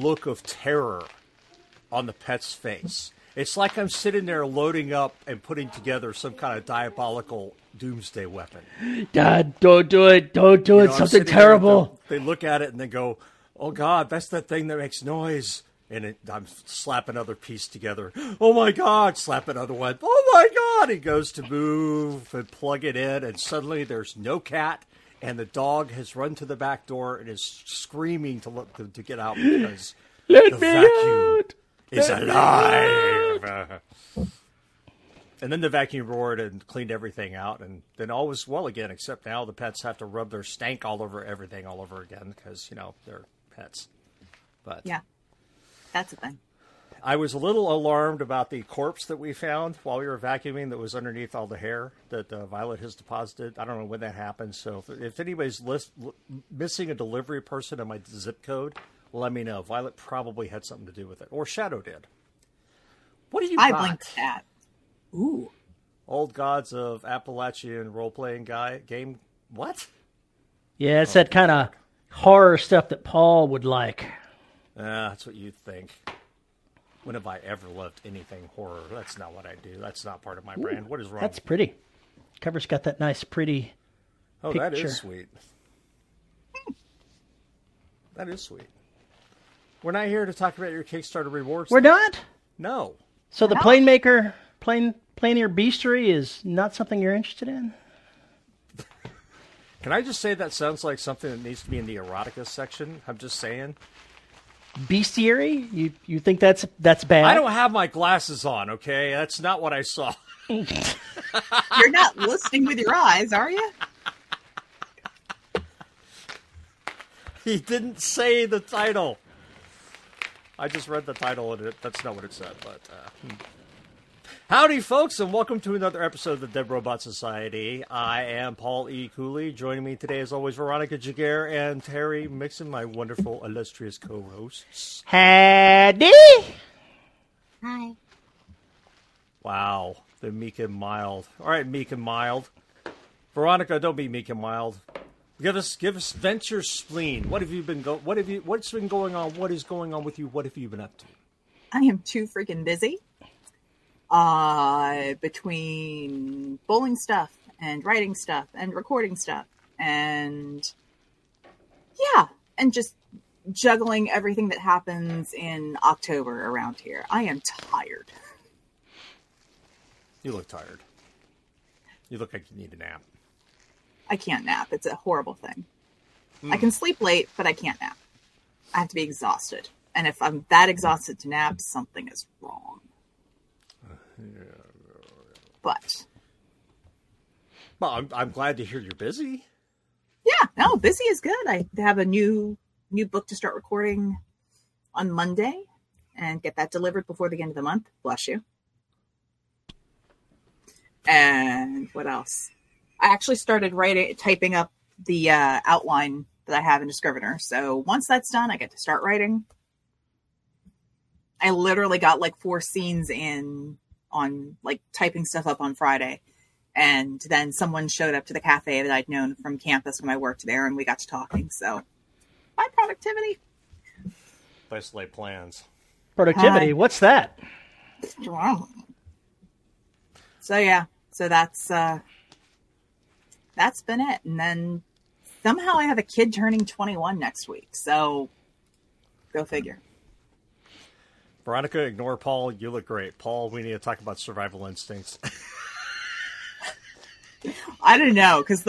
look of terror on the pet's face. It's like I'm sitting there loading up and putting together some kind of diabolical doomsday weapon. Dad, don't do it. Don't do it. Something terrible. They look at it and they go, oh, God, that's that thing that makes noise. And I'm slap another piece together. Oh, my God. Slap another one. Oh, my God. He goes to move and plug it in. And suddenly there's no cat. And the dog has run to the back door and is screaming to get out because the vacuum is alive. And then the vacuum roared and cleaned everything out, and then all was well again, except now the pets have to rub their stank all over everything all over again because, they're pets. But yeah, that's a thing. I was a little alarmed about the corpse that we found while we were vacuuming that was underneath all the hair that Violet has deposited. I don't know when that happened, so if anybody's missing a delivery person in my zip code, let me know. Violet probably had something to do with it, or Shadow did. What do you got? I blinked at. Ooh. Old Gods of Appalachian role-playing game. What? Yeah, it's that kind of horror stuff that Paul would like. That's what you'd think. When have I ever loved anything horror? That's not what I do. That's not part of my brand. What is wrong? That's pretty. Cover's got that nice, pretty picture. That is sweet. That is sweet. We're not here to talk about your Kickstarter rewards. We're not? No. So the Planemaker, Planear Beastery is not something you're interested in? Can I just say that sounds like something that needs to be in the erotica section? I'm just saying. Bestiary? You think that's bad? I don't have my glasses on, okay? That's not what I saw. You're not listening with your eyes, are you? He didn't say the title. I just read the title, and that's not what it said. But howdy, folks, and welcome to another episode of the Dead Robot Society. I am Paul E. Cooley. Joining me today, as always, Veronica Jaguar and Terry Mixon, my wonderful, illustrious co-hosts. Howdy! Hi. Wow, the meek and mild. All right, meek and mild. Veronica, don't be meek and mild. Give us vent your spleen. What's been going on? What is going on with you? What have you been up to? I am too freaking busy. Between bowling stuff and writing stuff and recording stuff and just juggling everything that happens in October around here. I am tired. You look tired. You look like you need a nap. I can't nap. It's a horrible thing. I can sleep late, but I can't nap. I have to be exhausted. And if I'm that exhausted to nap, something is wrong. But. Well, I'm glad to hear you're busy. Yeah, no, busy is good. I have a new book to start recording on Monday and get that delivered before the end of the month. Bless you. And what else? I actually started typing up the outline that I have in Scrivener. So once that's done, I get to start writing. I literally got like 4 scenes on like typing stuff up on Friday. And then someone showed up to the cafe that I'd known from campus when I worked there, and we got to talking. So my productivity. Place to lay plans. Productivity? What's that? So yeah. So that's been it. And then somehow I have a kid turning 21 next week. So go figure. Veronica, ignore Paul. You look great. Paul, we need to talk about survival instincts. I don't know. Because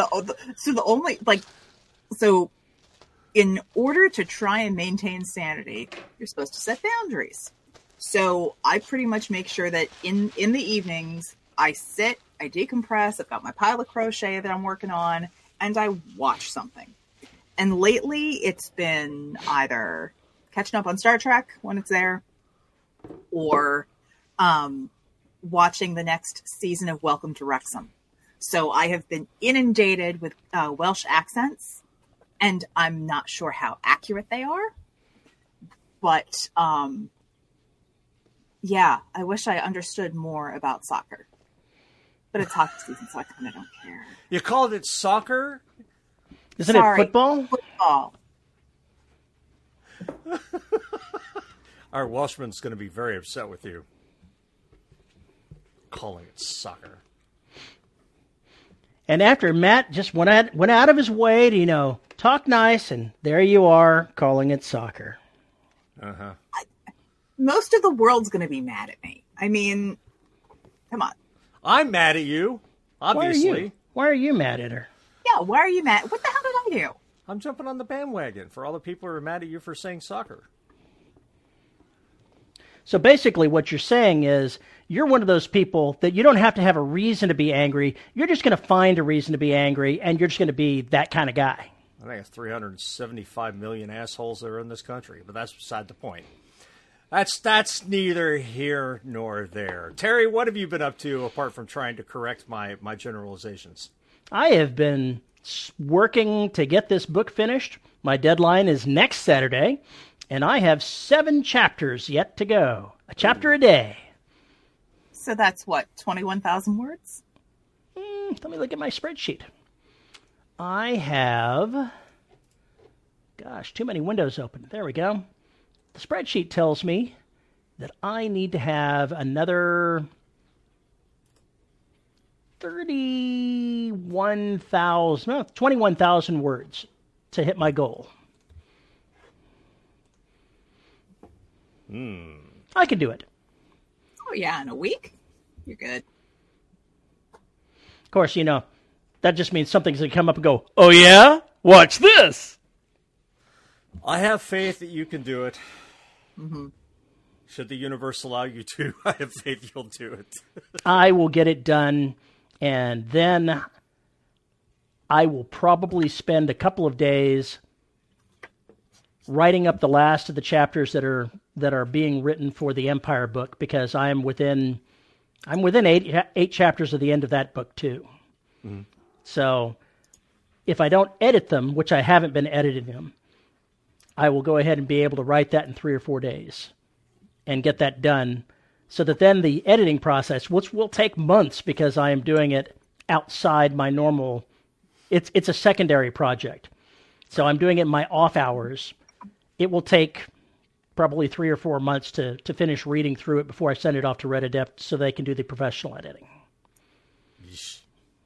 in order to try and maintain sanity, you're supposed to set boundaries. So I pretty much make sure that in the evenings, I sit, I decompress, I've got my pile of crochet that I'm working on, and I watch something. And lately, it's been either catching up on Star Trek when it's there, or watching the next season of Welcome to Wrexham. So I have been inundated with Welsh accents, and I'm not sure how accurate they are. But, yeah, I wish I understood more about soccer. But it's hockey season, so I kind of don't care. You called it soccer? Isn't it football? Football. Our Welshman's going to be very upset with you. Calling it soccer. And after Matt just went out of his way to, talk nice, and there you are calling it soccer. Uh-huh. Most of the world's going to be mad at me. I mean, come on. I'm mad at you, obviously. Why are you mad at her? Yeah, why are you mad? What the hell did I do? I'm jumping on the bandwagon for all the people who are mad at you for saying soccer. So basically what you're saying is you're one of those people that you don't have to have a reason to be angry. You're just going to find a reason to be angry, and you're just going to be that kind of guy. I think it's 375 million assholes that are in this country, but that's beside the point. That's neither here nor there. Terry, what have you been up to apart from trying to correct my generalizations? I have been working to get this book finished. My deadline is next Saturday, and I have 7 chapters yet to go. A chapter a day. So that's what, 21,000 words? Let me look at my spreadsheet. I have... Gosh, too many windows open. There we go. The spreadsheet tells me that I need to have another 21,000 words to hit my goal. I can do it. Oh, yeah, in a week? You're good. Of course, that just means something's going to come up and go, oh, yeah? Watch this. I have faith that you can do it. Mm-hmm. Should the universe allow you to, I have faith you'll do it. I will get it done, and then I will probably spend a couple of days writing up the last of the chapters that are being written for the Empire book, because I'm within 8 chapters of the end of that book too. Mm-hmm. So if I don't edit them, which I haven't been editing them, I will go ahead and be able to write that in 3 or 4 days and get that done, so that then the editing process, which will take months because I am doing it outside my normal, it's a secondary project. So I'm doing it in my off hours. It will take probably 3 or 4 months to finish reading through it before I send it off to Red Adept so they can do the professional editing. Yeesh.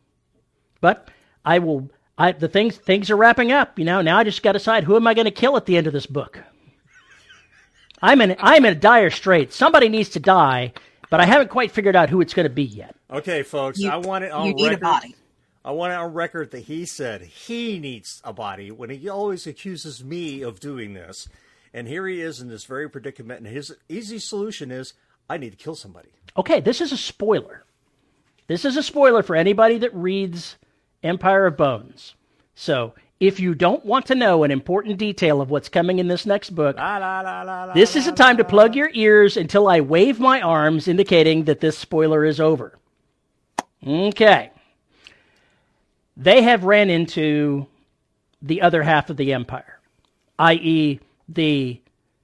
But things are wrapping up. Now I just got to decide, who am I going to kill at the end of this book? I'm in a dire strait. Somebody needs to die, but I haven't quite figured out who it's going to be yet. Okay, folks, I want it on record. You need a body. I want it on record that he said he needs a body when he always accuses me of doing this. And here he is in this very predicament, and his easy solution is, I need to kill somebody. Okay, this is a spoiler. This is a spoiler for anybody that reads Empire of Bones. So, if you don't want to know an important detail of what's coming in this next book, this is a time to plug your ears until I wave my arms, indicating that this spoiler is over. Okay. They have ran into the other half of the Empire, i.e., the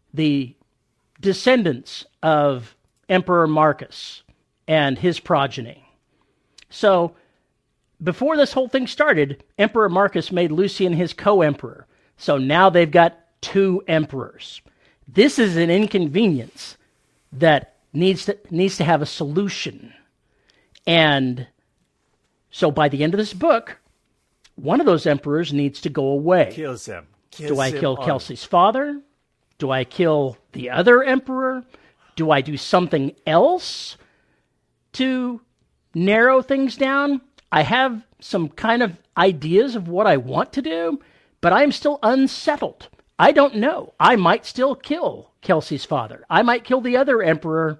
descendants of Emperor Marcus and his progeny. So, before this whole thing started, Emperor Marcus made Lucian his co-emperor. So now they've got 2 emperors. This is an inconvenience that needs to have a solution. And so by the end of this book, one of those emperors needs to go away. Kills him. Do I kill Kelsey's father? Do I kill the other emperor? Do I do something else to narrow things down? I have some kind of ideas of what I want to do, but I'm still unsettled. I don't know. I might still kill Kelsey's father. I might kill the other emperor.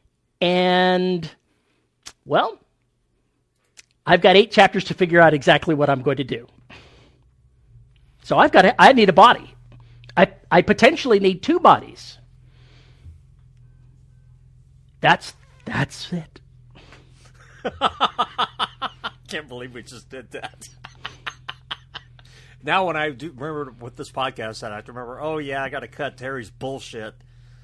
And, well, I've got 8 chapters to figure out exactly what I'm going to do. So I need a body. I potentially need 2 bodies. That's it. Can't believe we just did that. Now when I do remember what this podcast said, I have to remember, oh yeah, I got to cut Terry's bullshit.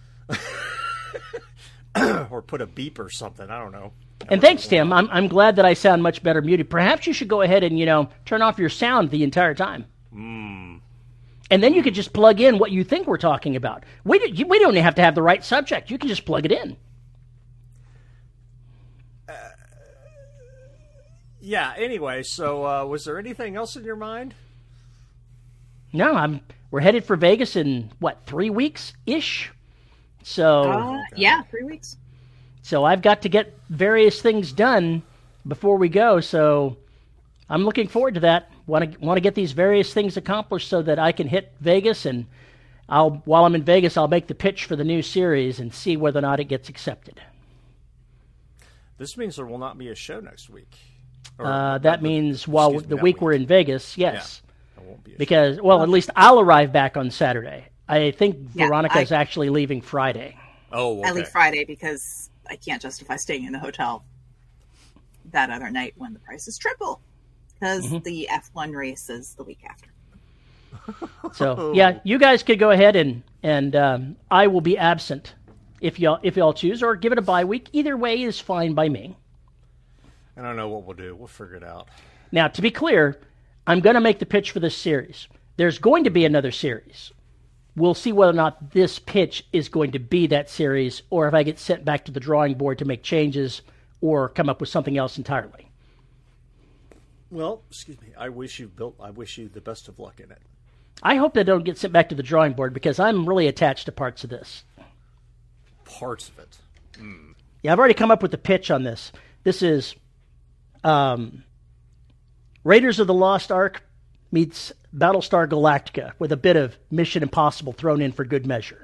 Or put a beep or something. I don't know. And thanks, Tim. I'm glad that I sound much better muted. Perhaps you should go ahead and, turn off your sound the entire time. And then you could just plug in what you think we're talking about. We don't have to have the right subject. You can just plug it in. Yeah, anyway, so was there anything else in your mind? No, we're headed for Vegas in, 3 weeks-ish? So yeah, 3 weeks. So I've got to get various things done before we go, so I'm looking forward to that. Want to get these various things accomplished so that I can hit Vegas, and while I'm in Vegas, I'll make the pitch for the new series and see whether or not it gets accepted. This means there will not be a show next week. That means the week we're in Vegas, yes. Yeah, won't be because, at least I'll arrive back on Saturday. I think Veronica is actually leaving Friday. Oh, okay. I leave Friday because I can't justify staying in the hotel that other night when the price is triple. Because the F1 race is the week after. So, yeah, you guys could go ahead and I will be absent if y'all choose, or give it a bye week. Either way is fine by me. I don't know what we'll do. We'll figure it out. Now, to be clear, I'm going to make the pitch for this series. There's going to be another series. We'll see whether or not this pitch is going to be that series, or if I get sent back to the drawing board to make changes or come up with something else entirely. Well, excuse me. I wish you the best of luck in it. I hope they don't get sent back to the drawing board because I'm really attached to parts of this. Parts of it. Yeah, I've already come up with the pitch on this. This is Raiders of the Lost Ark meets Battlestar Galactica with a bit of Mission Impossible thrown in for good measure.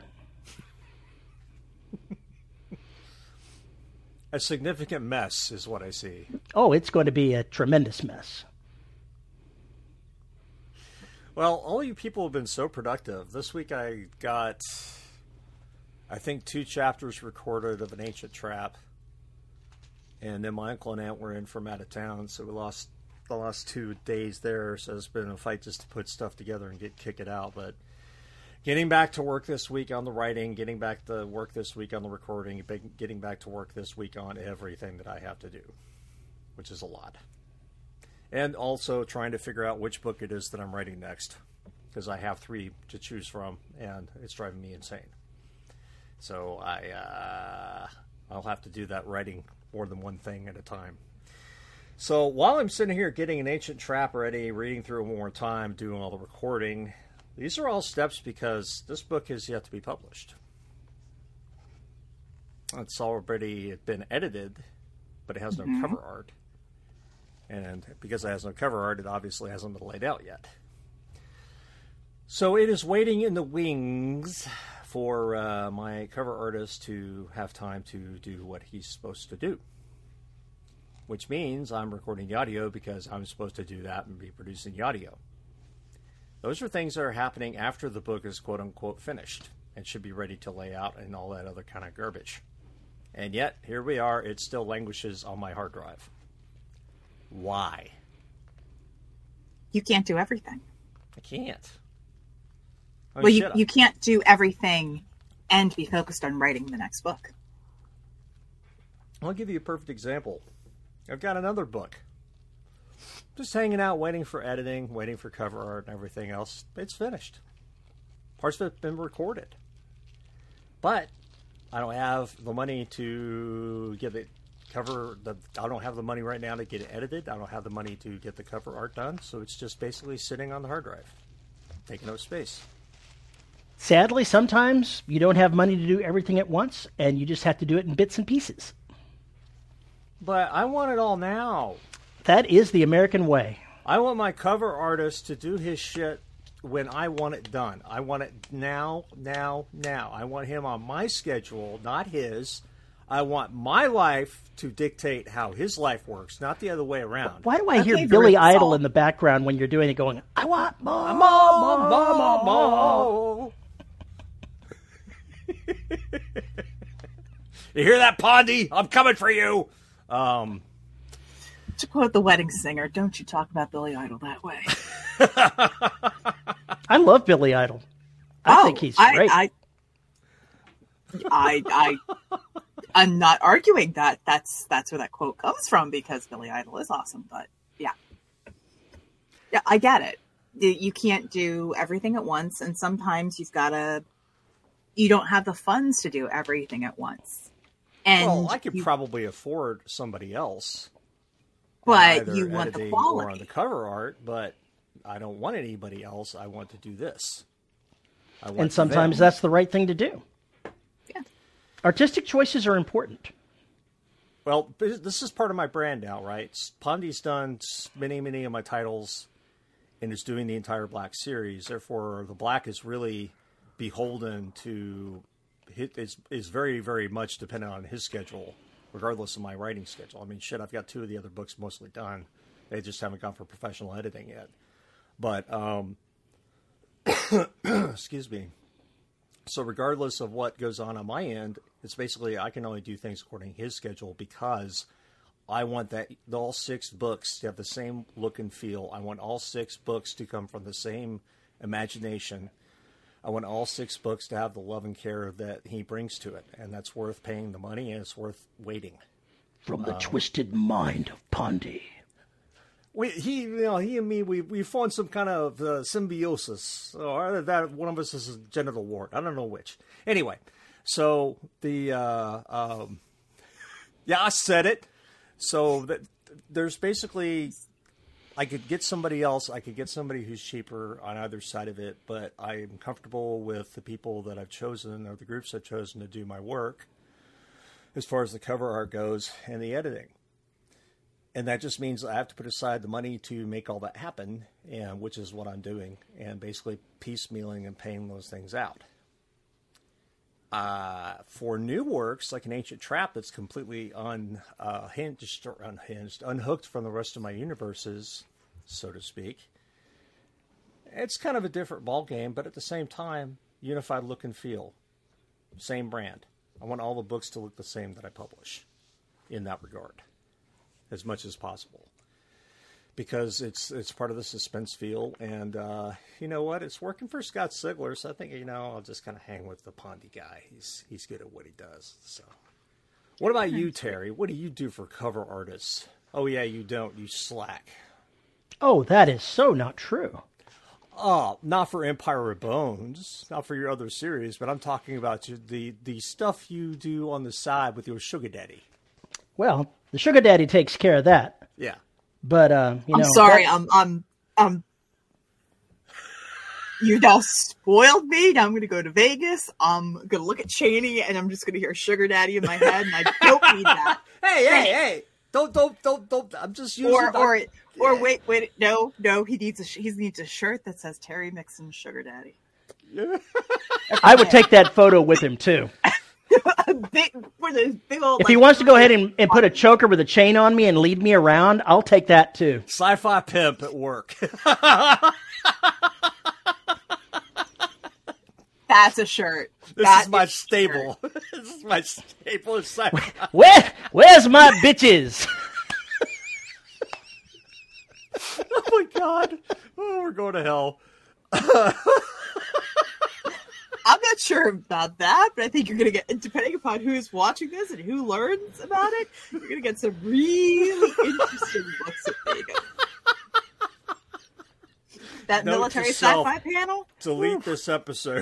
A significant mess is what I see. Oh, it's going to be a tremendous mess. Well, all you people have been so productive. This week I got, I think, 2 chapters recorded of An Ancient Trap. And then my uncle and aunt were in from out of town, so we lost the last 2 days there. So it's been a fight just to put stuff together and kick it out. But getting back to work this week on the writing, getting back to work this week on the recording, getting back to work this week on everything that I have to do, which is a lot. And also trying to figure out which book it is that I'm writing next, because I have 3 to choose from, and it's driving me insane. So I'll have to do that writing more than one thing at a time. So while I'm sitting here getting An Ancient Trap ready, reading through it one more time, doing all the recording, these are all steps because this book is yet to be published. It's already been edited, but it has no cover art. And because it has no cover art, it obviously hasn't been laid out yet. So it is waiting in the wings for my cover artist to have time to do what he's supposed to do. Which means I'm recording the audio because I'm supposed to do that and be producing the audio. Those are things that are happening after the book is quote-unquote finished and should be ready to lay out and all that other kind of garbage. And yet, here we are, it still languishes on my hard drive. Why? You can't do everything. I can't. Well, you can't do everything and be focused on writing the next book. I'll give you a perfect example. I've got another book. Just hanging out, waiting for editing, waiting for cover art and everything else. It's finished. Parts of it have been recorded. But I don't have the money to get it I don't have the money right now to get it edited. I don't have the money to get the cover art done. So it's just basically sitting on the hard drive, taking up space. Sadly, sometimes you don't have money to do everything at once, and you just have to do it in bits and pieces. But I want it all now. That is the American way. I want my cover artist to do his shit when I want it done. I want it now. I want him on my schedule, not his. I want my life to dictate how his life works, not the other way around. Why do I hear Billy Idol in the background when you're doing it going, I want more, more. You hear that, Pondy? I'm coming for you. To quote the wedding singer, don't you talk about Billy Idol that way. I love Billy Idol. I think he's great. I'm not arguing that. That's where that quote comes from, because Billy Idol is awesome. But yeah, I get it. You can't do everything at once, and sometimes you don't have the funds to do everything at once. And well, I could probably afford somebody else. But you want the quality. Or on the cover art, but I don't want anybody else. I want to do this. And sometimes that's the right thing to do. Yeah. Artistic choices are important. Well, this is part of my brand now, right? Pondy's done many of my titles and is doing the entire Black series. Therefore, the Black is really beholden to is very, very much dependent on his schedule, regardless of my writing schedule. I mean, shit, I've got 2 of the other books mostly done. They just haven't gone for professional editing yet. But, excuse me. So regardless of what goes on my end, it's basically I can only do things according to his schedule because I want all 6 books to have the same look and feel. I want all 6 books to come from the same imagination. I want all 6 books to have the love and care that he brings to it, and that's worth paying the money, and it's worth waiting. From the twisted mind of Pondy. He and me, we formed some kind of symbiosis, or either that one of us is a genital wart. I don't know which. Anyway, so I said it. So there's basically, I could get somebody else. I could get somebody who's cheaper on either side of it, but I'm comfortable with the people that I've chosen or the groups I've chosen to do my work as far as the cover art goes and the editing. And that just means I have to put aside the money to make all that happen, and which is what I'm doing, and basically piecemealing and paying those things out. For new works, like an Ancient Trap that's completely unhooked from the rest of my universes, so to speak, it's kind of a different ballgame, but at the same time, unified look and feel. Same brand. I want all the books to look the same that I publish in that regard, as much as possible, because it's part of the suspense feel, and you know what? It's working for Scott Sigler, so I think I'll just kind of hang with the Pondy guy. He's good at what he does. So, what about you, Terry? What do you do for cover artists? Oh yeah, you don't. You slack. Oh, that is so not true. Oh, not for Empire of Bones, not for your other series, but I'm talking about the stuff you do on the side with your sugar daddy. Well, the sugar daddy takes care of that. Yeah. But I'm sorry, you now spoiled me. Now I'm gonna go to Vegas. I'm gonna look at Cheney and I'm just gonna hear Sugar Daddy in my head, and I don't need that. Hey! Don't! I'm just using. Or wait, no. He needs a shirt that says Terry Mixon Sugar Daddy. I would take that photo with him too. If he wants to go ahead and put a choker with a chain on me and lead me around, I'll take that too. Sci-fi pimp at work. That's a shirt. This is my stable. This is my stable of sci-fi. Where's my bitches? Oh my God. Oh, we're going to hell. I'm not sure about that, but I think you're going to get, depending upon who's watching this and who learns about it, you're going to get some really interesting books at Vegas. That Note military sci-fi panel? Delete this episode.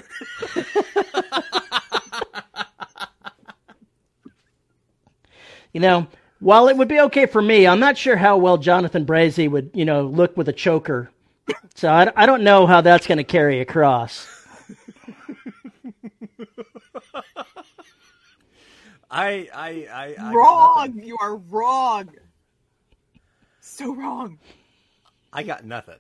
While it would be okay for me, I'm not sure how well Jonathan Brazee would, look with a choker. So I don't know how that's going to carry across. Wrong! You are wrong. So wrong. I got nothing.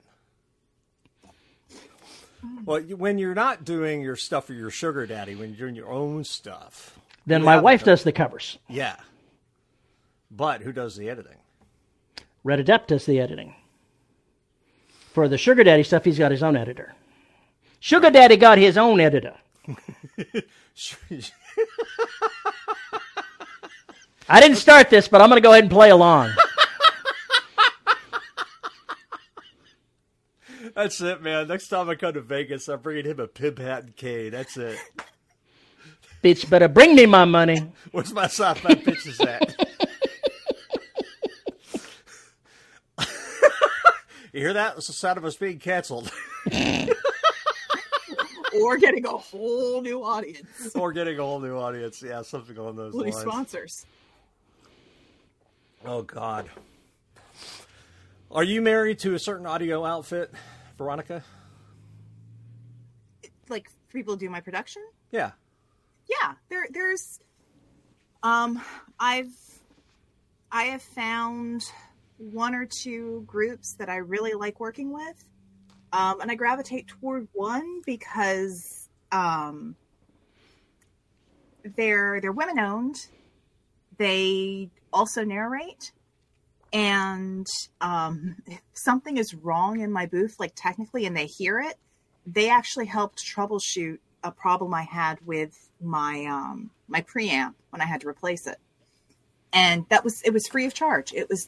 Well, when you're not doing your stuff for your sugar daddy, when you're doing your own stuff, then my wife does the covers. Yeah. But who does the editing? Red Adept does the editing. For the sugar daddy stuff, he's got his own editor. Sugar daddy got his own editor. I didn't start this, but I'm going to go ahead and play along. That's it, man. Next time I come to Vegas, I'm bringing him a pimp hat and cane. That's it. Bitch, better bring me my money. Where's my sci-fi bitches at? You hear that? It's the sound of us being canceled. Or getting a whole new audience. Or getting a whole new audience. Yeah, something along those lines. Sponsors. Oh, God. Are you married to a certain audio outfit, Veronica? Like, people do my production? Yeah. Yeah, there's I have found one or two groups that I really like working with. And I gravitate toward one because they're women owned. They also narrate. And if something is wrong in my booth, like technically, and they hear it, they actually helped troubleshoot a problem I had with my my preamp when I had to replace it. And it was free of charge. It was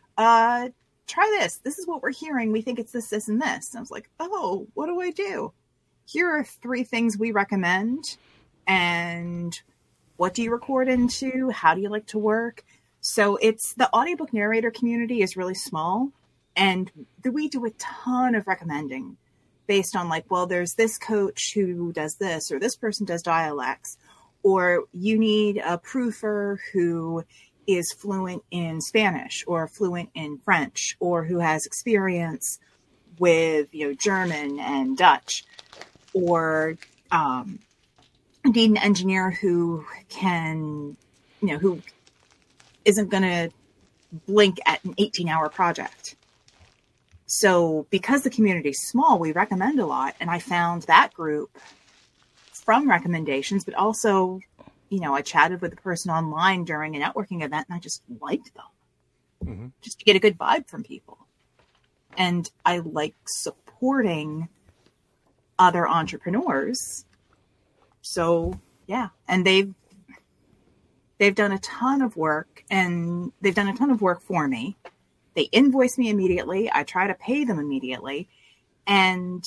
try this. This is what we're hearing. We think it's this, this, and this. And I was like, oh, what do I do? Here are 3 things we recommend. And what do you record into? How do you like to work? So the audiobook narrator community is really small. And we do a ton of recommending based on like, well, there's this coach who does this, or this person does dialects, or you need a proofer who is fluent in Spanish or fluent in French, or who has experience with, German and Dutch, or need an engineer who can, who isn't going to blink at an 18-hour project. So because the community is small, we recommend a lot. And I found that group from recommendations, but also, I chatted with the person online during a networking event and I just liked them just to get a good vibe from people. And I like supporting other entrepreneurs. So yeah. And they've done a ton of work, and they've done a ton of work for me. They invoice me immediately. I try to pay them immediately. And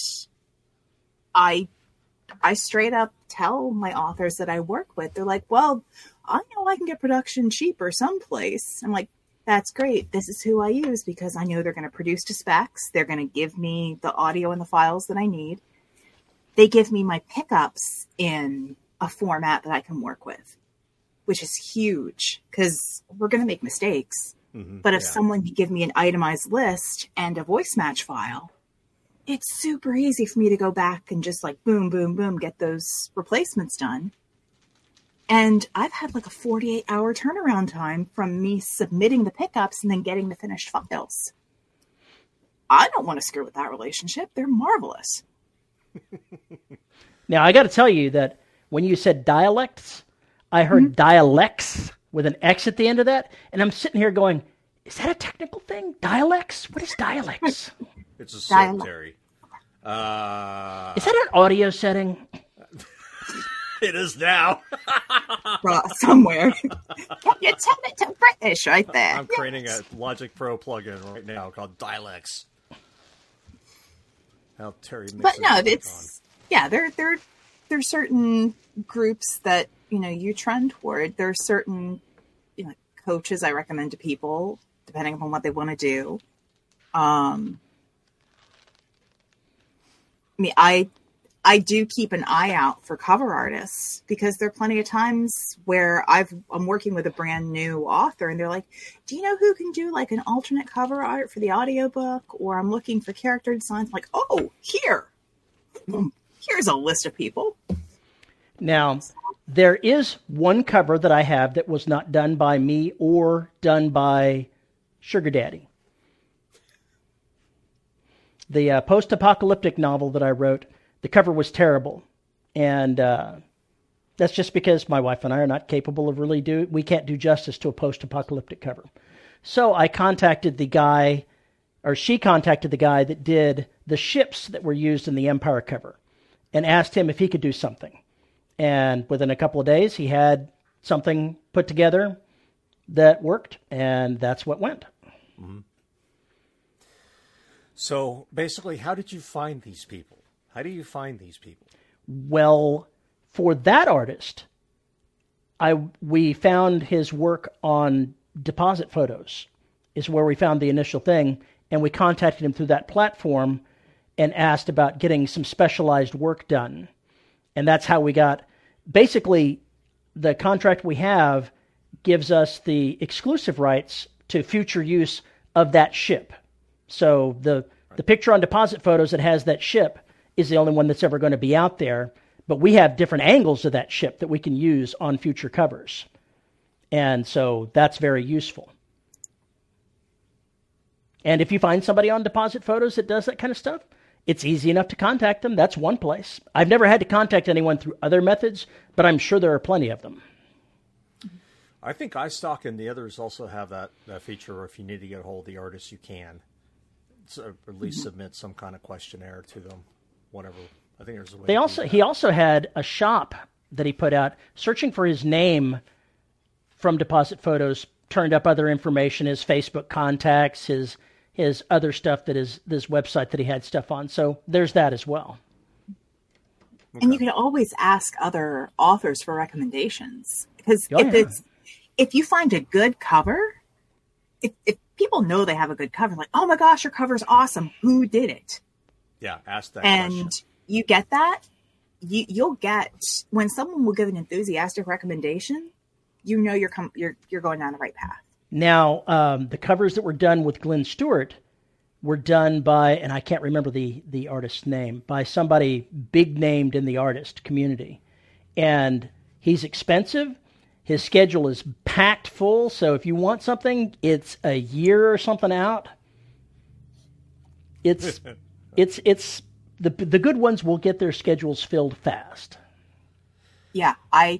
I straight up tell my authors that I work with, they're like, well, I know I can get production cheaper someplace. I'm like, that's great. This is who I use because I know they're going to produce to specs. They're going to give me the audio and the files that I need. They give me my pickups in a format that I can work with, which is huge because we're going to make mistakes. But if someone can give me an itemized list and a voice match file, it's super easy for me to go back and just like boom, boom, boom, get those replacements done. And I've had like a 48-hour turnaround time from me submitting the pickups and then getting the finished files. I don't want to screw with that relationship. They're marvelous. Now, I got to tell you that when you said dialects, I heard dialects with an X at the end of that. And I'm sitting here going, is that a technical thing? Dialects? What is dialects? It's a secretary. Is that an audio setting? It is now. Somewhere. Can you tell it to British right there? I'm creating a Logic Pro plugin right now called Dialects. How Terry mixes But no, it's there's certain groups that you trend toward. There's certain coaches I recommend to people depending upon what they want to do. I do keep an eye out for cover artists because there are plenty of times where I'm working with a brand new author and they're like, do you know who can do like an alternate cover art for the audiobook? Or I'm looking for character designs. I'm like, oh, here's a list of people. Now, there is one cover that I have that was not done by me or done by Sugar Daddy. The post-apocalyptic novel that I wrote, the cover was terrible. And that's just because my wife and I are not capable of we can't do justice to a post-apocalyptic cover. So I contacted the guy, or she contacted the guy that did the ships that were used in the Empire cover and asked him if he could do something. And within a couple of days, he had something put together that worked, and that's what went. Mm-hmm. So basically, how did you find these people? How do you find these people? Well, for that artist, we found his work on Deposit Photos, is where we found the initial thing. and we contacted him through that platform and asked about getting some specialized work done. And that's how we got, basically, the contract we have gives us the exclusive rights to future use of that ship. So the picture on Deposit Photos that has that ship is the only one that's ever going to be out there, but we have different angles of that ship that we can use on future covers. And so that's very useful. And if you find somebody on Deposit Photos that does that kind of stuff, it's easy enough to contact them. That's one place. I've never had to contact anyone through other methods, but I'm sure there are plenty of them. I think iStock and the others also have that feature where if you need to get a hold of the artist, you can. So at least submit some kind of questionnaire to them, whatever. I think there's a way. He also had a shop that he put out searching for his name from Deposit Photos, turned up other information, his Facebook contacts, his other stuff that is this website that he had stuff on. So there's that as well. Okay. And you can always ask other authors for recommendations, because if you find a good cover, if people know they have a good cover, like, oh my gosh, your cover's awesome, who did it? Yeah, ask that and question. You get that. You'll get, when someone will give an enthusiastic recommendation, you know you're going down the right path. Now, the covers that were done with Glenn Stewart were done by, and I can't remember the artist's name, by somebody big named in the artist community. And he's expensive. His schedule is packed full. So if you want something, it's a year or something out. It's the good ones will get their schedules filled fast. Yeah,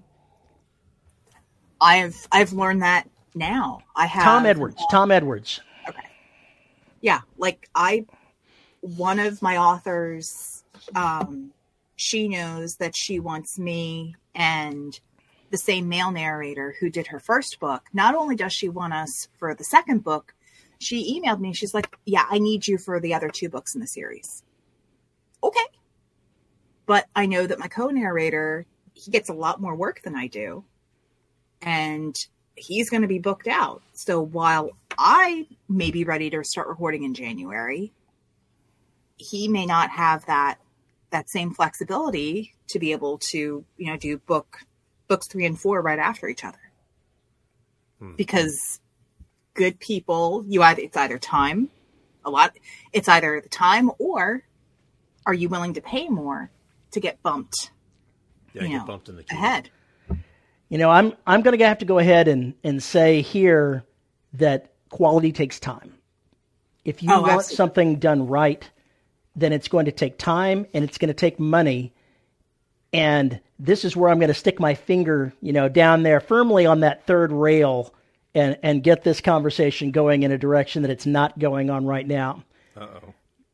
I've learned that now. I have Tom Edwards. Okay. Yeah, like one of my authors, she knows that she wants me and the same male narrator who did her first book. Not only does she want us for the second book, she emailed me. She's like, yeah, I need you for the other 2 books in the series. Okay. But I know that my co-narrator, he gets a lot more work than I do. And he's going to be booked out. So while I may be ready to start recording in January, he may not have that same flexibility to be able to, do books 3 and 4 right after each other. Because good people, it's either time, it's either the time, or are you willing to pay more to get bumped? Yeah, get bumped in the queue. Ahead. I'm going to have to go ahead and say here that quality takes time. If you want something done right, then it's going to take time and it's going to take money. And this is where I'm going to stick my finger, down there firmly on that third rail and get this conversation going in a direction that it's not going on right now. Uh-oh.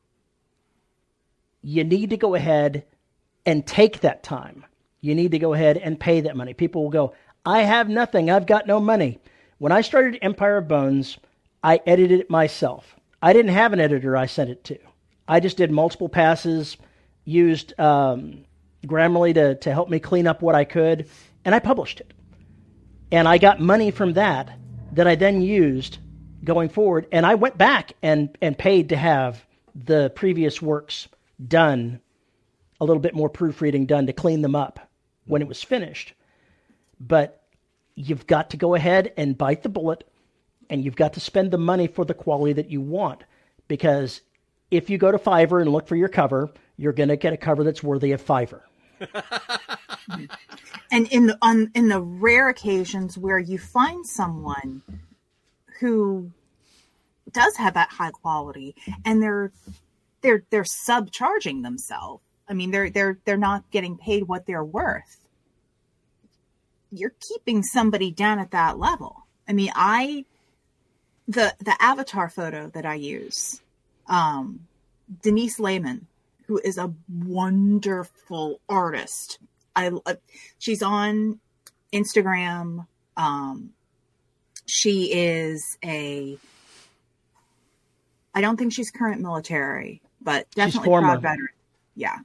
You need to go ahead and take that time. You need to go ahead and pay that money. People will go, I have nothing. I've got no money. When I started Empire of Bones, I edited it myself. I didn't have an editor I sent it to. I just did multiple passes, used Grammarly to help me clean up what I could, and I published it. And I got money from that I then used going forward. And I went back and paid to have the previous works done, a little bit more proofreading done to clean them up when it was finished. But you've got to go ahead and bite the bullet, and you've got to spend the money for the quality that you want. Because if you go to Fiverr and look for your cover, you're going to get a cover that's worthy of Fiverr. And in the rare occasions where you find someone who does have that high quality and they're subcharging themselves. I mean, they're not getting paid what they're worth. You're keeping somebody down at that level. I mean, the avatar photo that I use, Denise Lehman, who is a wonderful artist. She's on Instagram. She is I don't think she's current military, but definitely proud veteran. Yeah.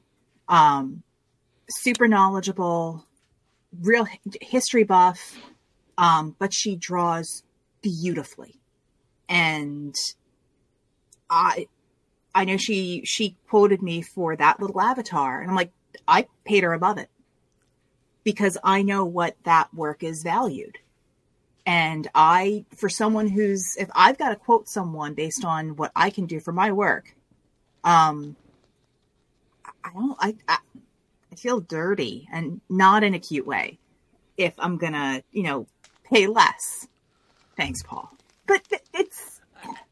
Super knowledgeable, real history buff. But she draws beautifully. And I know she quoted me for that little avatar, and I'm like, I paid her above it because I know what that work is valued. And for someone if I've got to quote someone based on what I can do for my work, I feel dirty, and not in a cute way, if I'm gonna, pay less. Thanks, Paul. But it's,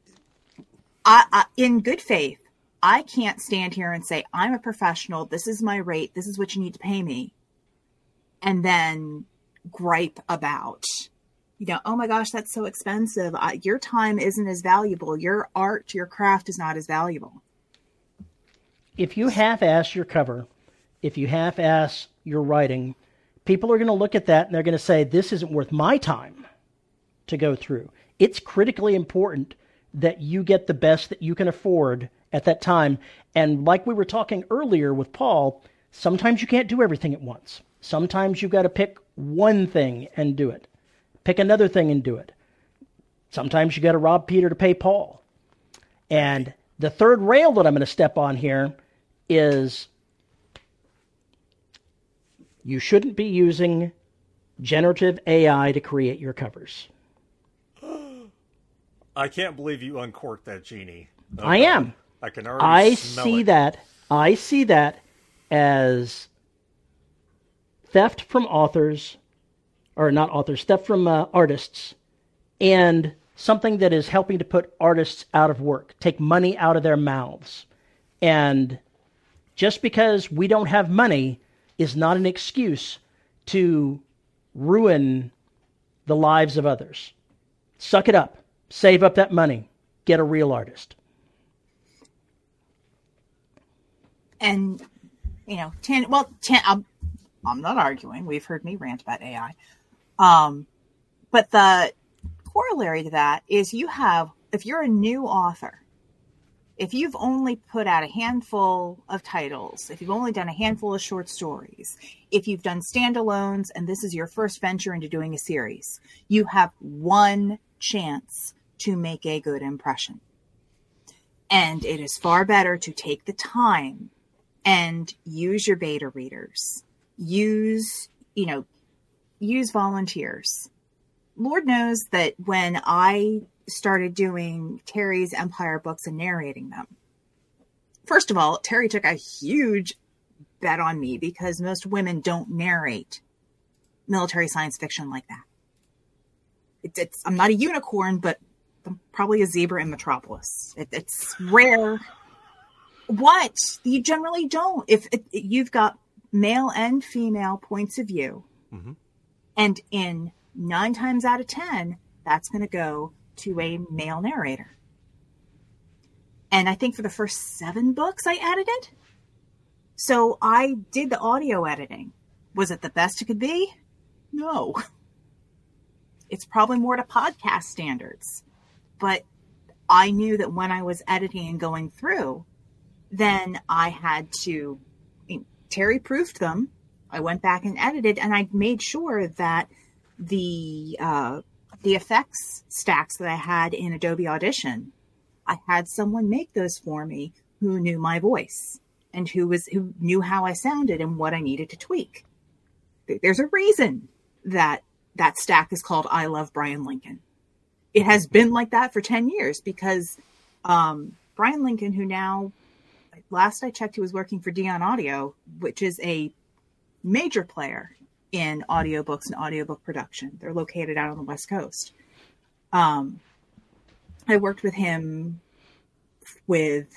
in good faith, I can't stand here and say, I'm a professional, this is my rate, this is what you need to pay me, and then gripe about, oh my gosh, that's so expensive. Your time isn't as valuable. Your art, your craft is not as valuable. If you half-ass your cover, if you half-ass your writing, people are going to look at that and they're going to say, this isn't worth my time to go through. It's critically important that you get the best that you can afford at that time. And like we were talking earlier with Paul, sometimes you can't do everything at once. Sometimes you've got to pick one thing and do it. Pick another thing and do it. Sometimes you got to rob Peter to pay Paul. And the third rail that I'm going to step on here is you shouldn't be using generative AI to create your covers. I can't believe you uncorked that genie. I am. I can already smell it. I see that as theft from authors, or not authors, theft from artists, and something that is helping to put artists out of work, take money out of their mouths. And just because we don't have money is not an excuse to ruin the lives of others. Suck it up. Save up that money. Get a real artist. And, I'm not arguing. We've heard me rant about AI. But the corollary to that is if you're a new author, if you've only put out a handful of titles, if you've only done a handful of short stories, if you've done standalones and this is your first venture into doing a series, you have one chance to make a good impression. And it is far better to take the time and use your beta readers, use volunteers. Lord knows that when I started doing Terry's Empire books and narrating them, first of all, Terry took a huge bet on me because most women don't narrate military science fiction like that. I'm not a unicorn, but I'm probably a zebra in Metropolis. It's rare. What? You generally don't. If you've got male and female points of view, mm-hmm. and in 9 times out of 10, that's going to go to a male narrator. And I think for the first 7 books I edited. So I did the audio editing. Was it the best it could be? No. It's probably more to podcast standards. But I knew that when I was editing and going through, then I had to, Terry proofed them. I went back and edited, and I made sure that the effects stacks that I had in Adobe Audition, I had someone make those for me who knew my voice and who knew how I sounded and what I needed to tweak. There's a reason that stack is called I Love Brian Lincoln. It has been like that for 10 years because Brian Lincoln, who now, last I checked, he was working for Dion Audio, which is a major player in audiobooks and audiobook production. They're located out on the West Coast. I worked with him with,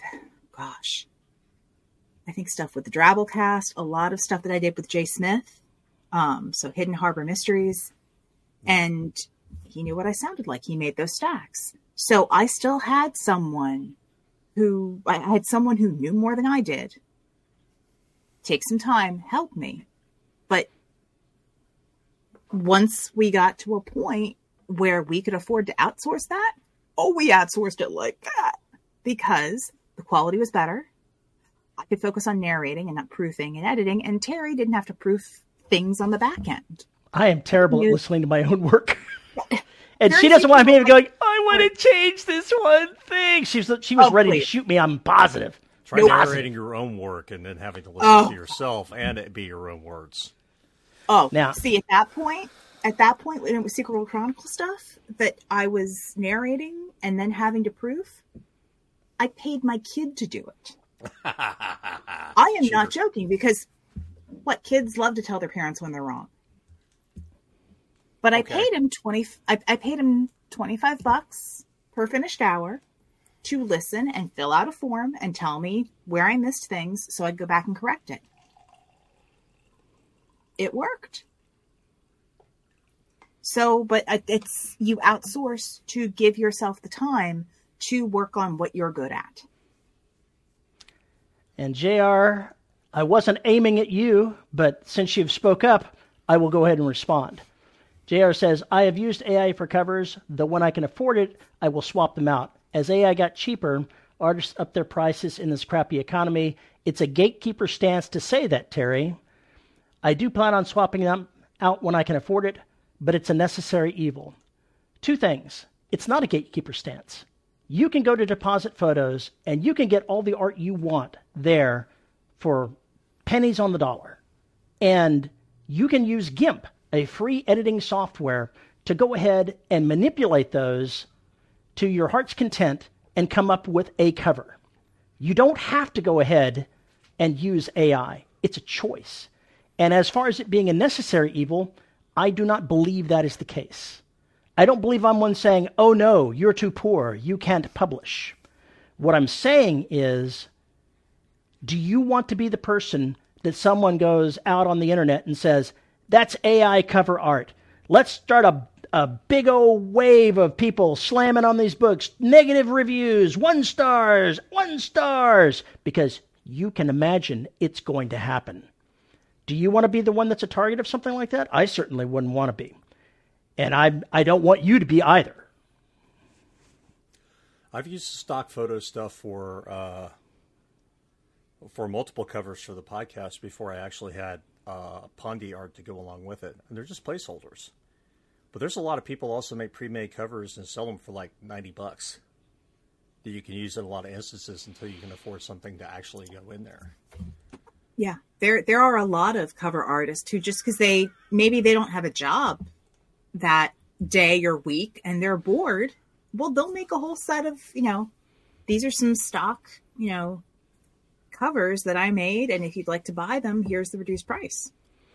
I think stuff with the Drabblecast, a lot of stuff that I did with Jay Smith. So Hidden Harbor Mysteries. And he knew what I sounded like. He made those stacks. So I still had someone who knew more than I did. Take some time, help me. But once we got to a point where we could afford to outsource that, we outsourced it like that because the quality was better. I could focus on narrating and not proofing and editing, and Terry didn't have to proof things on the back end. I am terrible at listening to my own work. And she doesn't want me to go, I want to change this one thing. She was ready to shoot me. I'm positive. Try narrating your own work and then having to listen to yourself and it be your own words. Now, see, at that point, when it was Secret World Chronicle stuff that I was narrating and then having to proof, I paid my kid to do it. I am not joking, because kids love to tell their parents when they're wrong. But I paid him $25 per finished hour to listen and fill out a form and tell me where I missed things so I'd go back and correct it. It worked. So, but it's, you outsource to give yourself the time to work on what you're good at. And JR, I wasn't aiming at you, but since you've spoke up, I will go ahead and respond. JR says, I have used AI for covers, though when I can afford it, I will swap them out. As AI got cheaper, artists upped their prices in this crappy economy. It's a gatekeeper stance to say that, Terry. I do plan on swapping them out when I can afford it, but it's a necessary evil. Two things. It's not a gatekeeper stance. You can go to Deposit Photos, and you can get all the art you want there for pennies on the dollar. And you can use GIMP, a free editing software, to go ahead and manipulate those to your heart's content and come up with a cover. You don't have to go ahead and use AI. It's a choice. And as far as it being a necessary evil, I do not believe that is the case. I don't believe I'm one saying, oh no, you're too poor, you can't publish. What I'm saying is, do you want to be the person that someone goes out on the internet and says, that's AI cover art. Let's start a big old wave of people slamming on these books, negative reviews, 1 stars, because you can imagine it's going to happen. Do you want to be the one that's a target of something like that? I certainly wouldn't want to be. And I don't want you to be either. I've used stock photo stuff for multiple covers for the podcast before I actually had Pondy art to go along with it. And they're just placeholders. But there's a lot of people also make pre-made covers and sell them for like $90 that you can use in a lot of instances until you can afford something to actually go in there. Yeah, there are a lot of cover artists who, just because they don't have a job that day or week and they're bored, well, they'll make a whole set of, these are some stock, covers that I made, and if you'd like to buy them, here's the reduced price.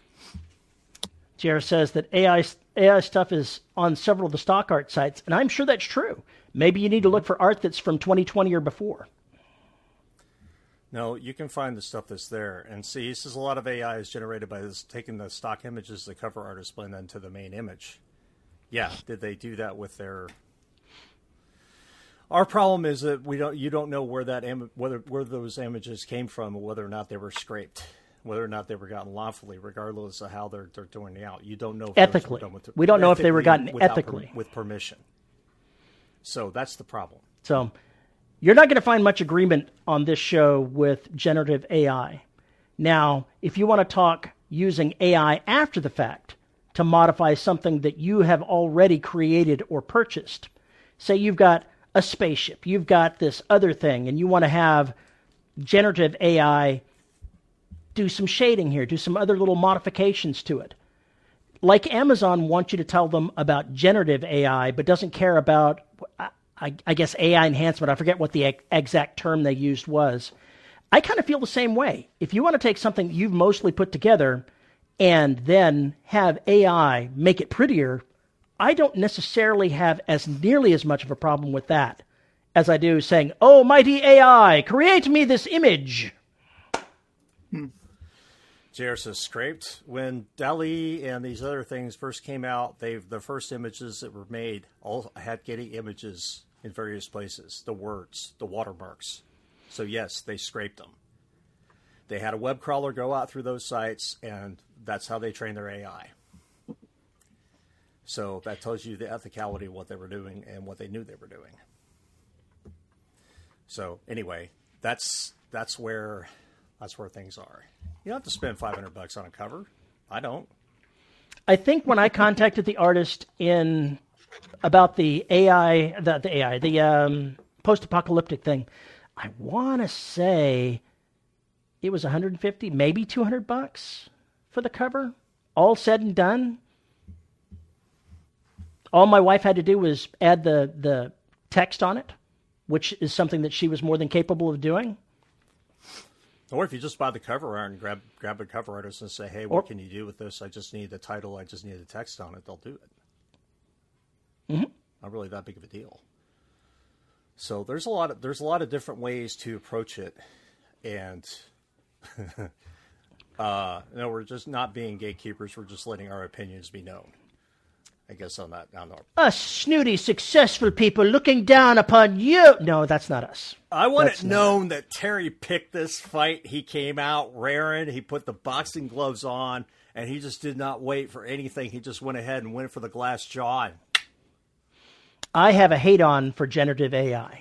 JR says that AI stuff is on several of the stock art sites, and I'm sure that's true. Maybe you need to look for art that's from 2020 or before. No, you can find the stuff that's there. And see, this is a lot of AI is generated by this, taking the stock images, the cover artist blend into the main image. Yeah, did they do that with their... Our problem is that you don't know where where those images came from, or whether or not they were scraped, whether or not they were gotten lawfully, regardless of how they're doing it out. You don't know if ethically. We don't know if they were gotten ethically with permission. So that's the problem. So you're not going to find much agreement on this show with generative AI. Now, if you want to talk using AI after the fact to modify something that you have already created or purchased, say you've got a spaceship, you've got this other thing, and you want to have generative AI do some shading here, do some other little modifications to it. Like Amazon wants you to tell them about generative AI, but doesn't care about, I guess, AI enhancement. I forget what the exact term they used was. I kind of feel the same way. If you want to take something you've mostly put together and then have AI make it prettier, I don't necessarily have nearly as much of a problem with that as I do saying, oh, mighty AI, create me this image. JR says scraped. When DALL-E and these other things first came out, the first images that were made all had Getty images in various places, the words, the watermarks. So yes, they scraped them. They had a web crawler go out through those sites, and that's how they trained their AI. So that tells you the ethicality of what they were doing and what they knew they were doing. So anyway, that's where things are. You don't have to spend $500 on a cover. I don't. I think when I contacted the artist in about the AI, the post-apocalyptic thing. I want to say it was 150, maybe $200 for the cover, all said and done. All my wife had to do was add the text on it, which is something that she was more than capable of doing. Or if you just buy the cover art and grab a cover artist and say, hey, what can you do with this? I just need the title. I just need the text on it. They'll do it. Mm-hmm. Not really that big of a deal. So there's a lot of different ways to approach it. And no, we're just not being gatekeepers. We're just letting our opinions be known. I guess on that. Us snooty, successful people looking down upon you. No, that's not us. I want it known that Terry picked this fight. He came out raring. He put the boxing gloves on, and he just did not wait for anything. He just went ahead and went for the glass jaw. I have a hate-on for generative AI.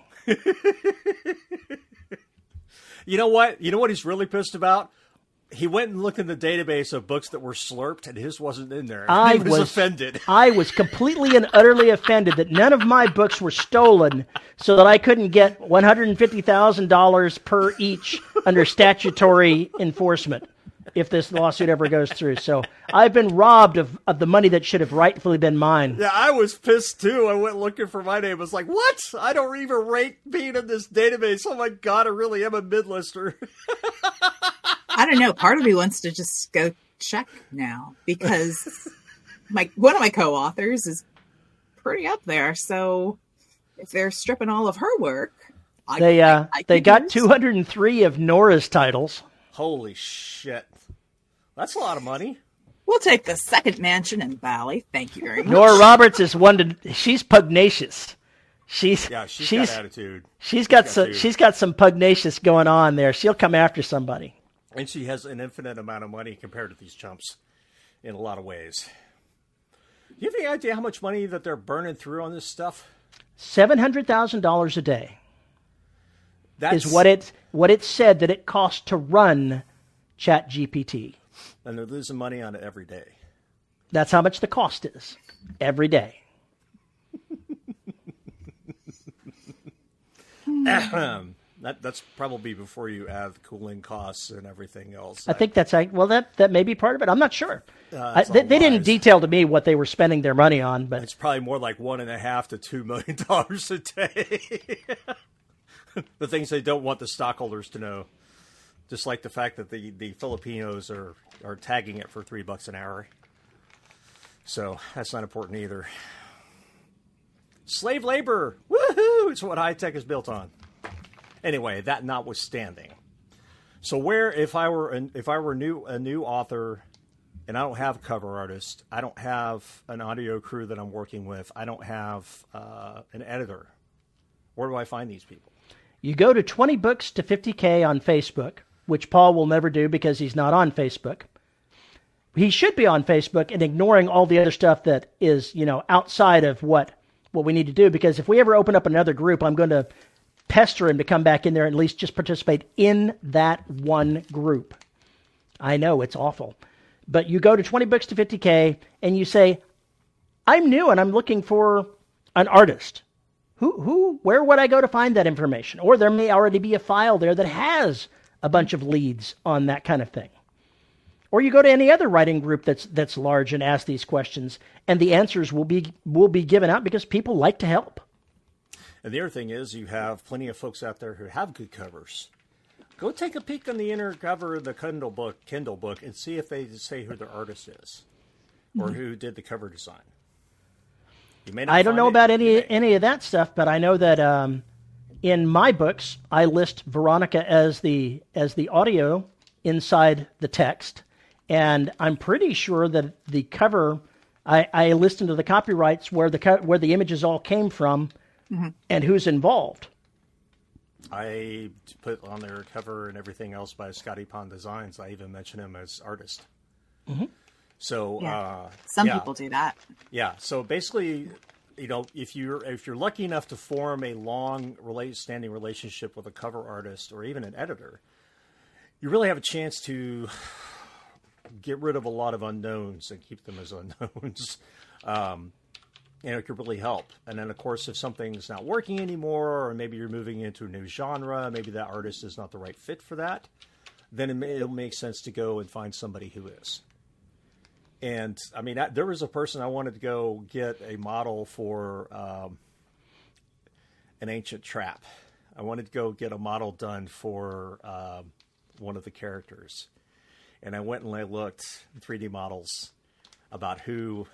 You know what? You know what he's really pissed about? He went and looked in the database of books that were slurped, and his wasn't in there. He was offended. I was completely and utterly offended that none of my books were stolen so that I couldn't get $150,000 per each under statutory enforcement if this lawsuit ever goes through. So I've been robbed of the money that should have rightfully been mine. Yeah, I was pissed, too. I went looking for my name. I was like, what? I don't even rate being in this database. Oh, my God, I really am a mid-lister. I don't know. Part of me wants to just go check now because one of my co-authors is pretty up there. So if they're stripping all of her work, they got 203 of Nora's titles. Holy shit. That's a lot of money. We'll take the second mansion in Valley. Thank you very much. Nora Roberts is she's pugnacious. She's got attitude. She's got some pugnacious going on there. She'll come after somebody. And she has an infinite amount of money compared to these chumps in a lot of ways. Do you have any idea how much money that they're burning through on this stuff? $700,000 a day. Is what it said that it costs to run ChatGPT. And they're losing money on it every day. That's how much the cost is every day. That's probably before you add cooling costs and everything else. I think that may be part of it. I'm not sure. They didn't detail to me what they were spending their money on, but it's probably more like $1.5 to $2 million a day. The things they don't want the stockholders to know, just like the fact that the Filipinos are tagging it for $3 an hour. So that's not important either. Slave labor, woohoo! It's what high tech is built on. Anyway, that notwithstanding, so if I were a new author, and I don't have a cover artist, I don't have an audio crew that I'm working with, I don't have an editor, where do I find these people? You go to 20 Books to 50K on Facebook, which Paul will never do because he's not on Facebook. He should be on Facebook and ignoring all the other stuff that is, outside of what we need to do. Because if we ever open up another group, I'm going to pester him to come back in there and at least just participate in that one group. I know it's awful. But you go to 20 Books to 50K and you say, I'm new and I'm looking for an artist. Where would I go to find that information? Or there may already be a file there that has a bunch of leads on that kind of thing. Or you go to any other writing group that's large and ask these questions, and the answers will be given out because people like to help. And the other thing is, you have plenty of folks out there who have good covers. Go take a peek on the inner cover of the Kindle book, and see if they say who their artist is, or who did the cover design. I don't know about any of that stuff, but I know that in my books, I list Veronica as the audio inside the text, and I'm pretty sure that the cover, I list into the copyrights where the images all came from, and who's involved. I put on their cover and everything else by Scotty Pond Designs. I even mention him as artist. Mm-hmm. So some people do that. Yeah. So basically, if you're lucky enough to form a long standing relationship with a cover artist or even an editor, you really have a chance to get rid of a lot of unknowns and keep them as unknowns. And it could really help. And then, of course, if something's not working anymore, or maybe you're moving into a new genre, maybe that artist is not the right fit for that, then it'll make sense to go and find somebody who is. And, I mean, there was a person I wanted to go get a model for an ancient trap. I wanted to go get a model done for one of the characters. And I went and I looked at 3D models about who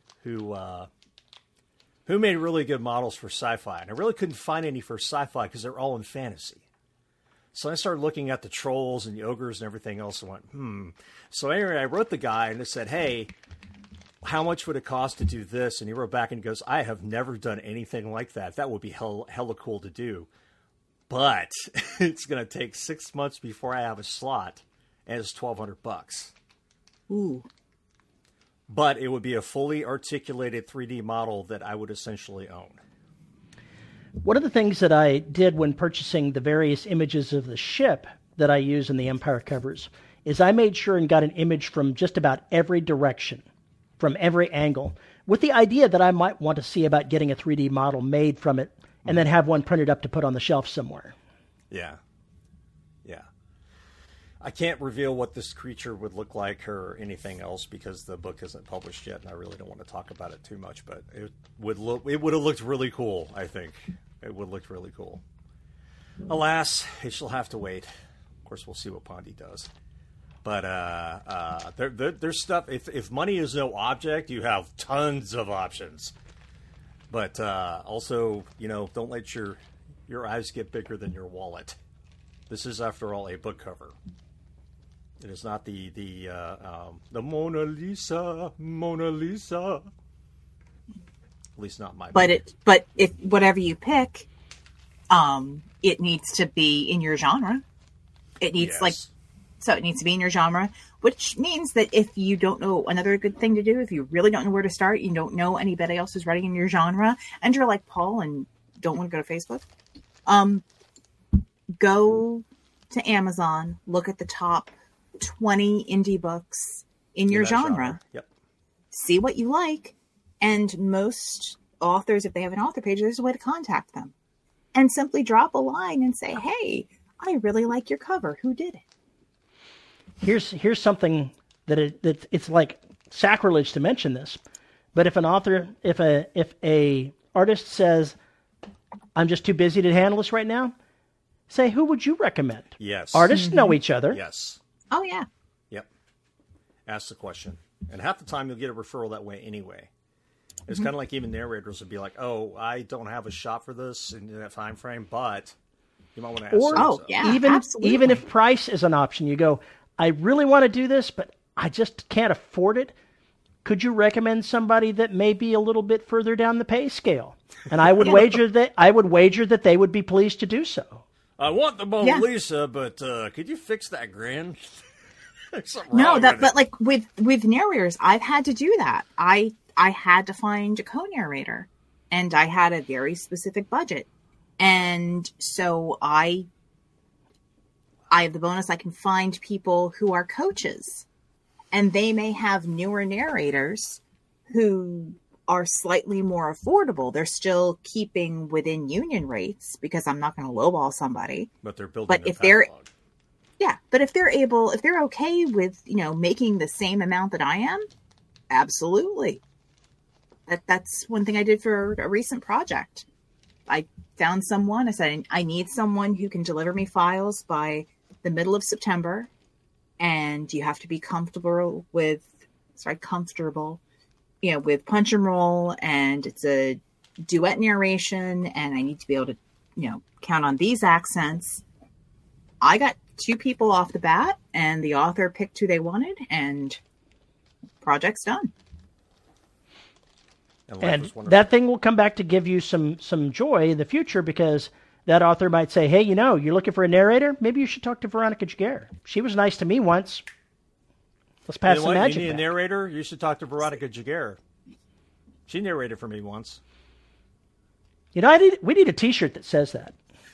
made really good models for sci-fi. And I really couldn't find any for sci-fi because they're all in fantasy. So I started looking at the trolls and the ogres and everything else and went, So anyway, I wrote the guy and I said, hey, how much would it cost to do this? And he wrote back and goes, I have never done anything like that. That would be hella cool to do. But it's going to take 6 months before I have a slot. And it's $1,200. Ooh. But it would be a fully articulated 3D model that I would essentially own. One of the things that I did when purchasing the various images of the ship that I use in the Empire covers is I made sure and got an image from just about every direction, from every angle, with the idea that I might want to see about getting a 3D model made from it and then have one printed up to put on the shelf somewhere. Yeah. I can't reveal what this creature would look like or anything else because the book isn't published yet, and I really don't want to talk about it too much. But it would have looked really cool. I think it would have looked really cool. Alas, it shall have to wait. Of course, we'll see what Pondy does. But there's stuff. If money is no object, you have tons of options. But also, don't let your eyes get bigger than your wallet. This is, after all, a book cover. It is not the Mona Lisa. At least not my. But if whatever you pick, it needs to be in your genre. It needs it needs to be in your genre, which means that if you don't know, another good thing to do, if you really don't know where to start, you don't know anybody else who's writing in your genre, and you're like Paul and don't want to go to Facebook, go to Amazon, look at the top 20 indie books in your genre. Yep. See what you like. And most authors, if they have an author page, there's a way to contact them. And simply drop a line and say, hey, I really like your cover. Who did it? Here's something that it's like sacrilege to mention this. But if an author, if a artist says, I'm just too busy to handle this right now, say, who would you recommend? Yes. Artists know each other. Yes. Oh, yeah. Yep. Ask the question. And half the time you'll get a referral that way anyway. It's kind of like even narrators would be like, oh, I don't have a shot for this in that time frame, but you might want to ask. Or even if price is an option, you go, I really want to do this, but I just can't afford it. Could you recommend somebody that may be a little bit further down the pay scale? And I would wager that they would be pleased to do so. I want the Mona Lisa, but could you fix that grin? But like with narrators, I've had to do that. I had to find a co-narrator, and I had a very specific budget, and so I have the bonus. I can find people who are coaches, and they may have newer narrators who are slightly more affordable. They're still keeping within union rates because I'm not going to lowball somebody. But they're building. But if they're if they're okay with making the same amount that I am, absolutely. That's one thing I did for a recent project. I found someone. I said I need someone who can deliver me files by the middle of September, and you have to be comfortable with with punch and roll, and it's a duet narration, and I need to be able to, count on these accents. I got 2 people off the bat, and the author picked who they wanted, and project's done. And that thing will come back to give you some joy in the future, because that author might say, hey, you're looking for a narrator? Maybe you should talk to Veronica Giguere. She was nice to me once. Let's pass some magic. You need a narrator? You should talk to Veronica Giguere. She narrated for me once. We need a T-shirt that says that.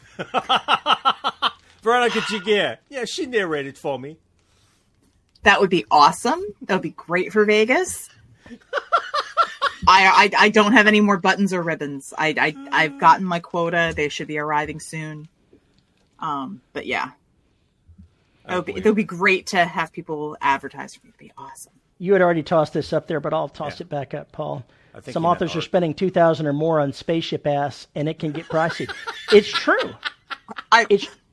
Veronica Giguere. Yeah, she narrated for me. That would be awesome. That would be great for Vegas. I don't have any more buttons or ribbons. I've gotten my quota. They should be arriving soon. But yeah, it would be great to have people advertise for me. It'd be awesome. You had already tossed this up there, but I'll toss it back up, Paul. Some authors are spending $2,000 or more on spaceship ass, and it can get pricey. It's true. I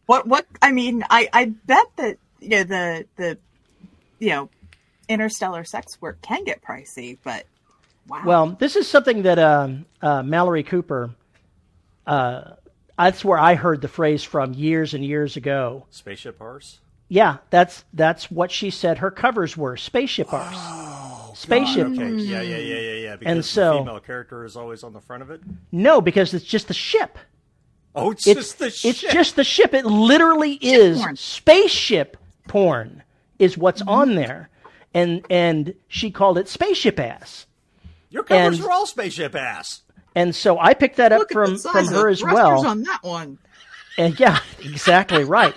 bet that the interstellar sex work can get pricey, but wow. Well, this is something that Mallory Cooper. That's where I heard the phrase from years and years ago. Spaceship arse? Yeah, that's what she said her covers were. Spaceship arse. Spaceship. Okay. Yeah. Because And so- the female character is always on the front of it? No, because it's just the ship. Oh, it's just the ship. It's just the ship. It literally is porn. spaceship porn is what's on there. And she called it spaceship ass. Your covers and- are all spaceship ass. And so I picked that up Look at from the size her of as thrusters well. on that one. And yeah, exactly right.